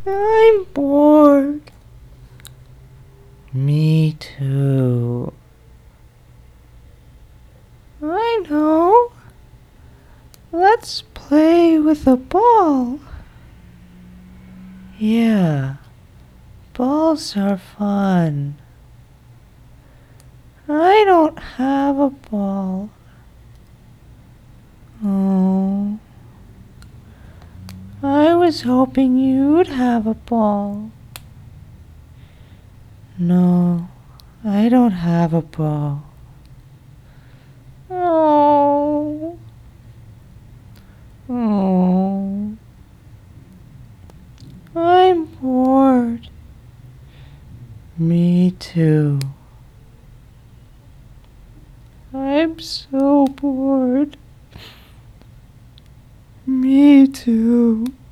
I'm bored. Me too. I know. Let's play with a ball. Yeah, balls are fun. I don't have a ball. Oh, I was hoping you'd have a ball. No, I don't have a ball. Oh, oh, I'm bored. Me too. I'm so bored. Me too.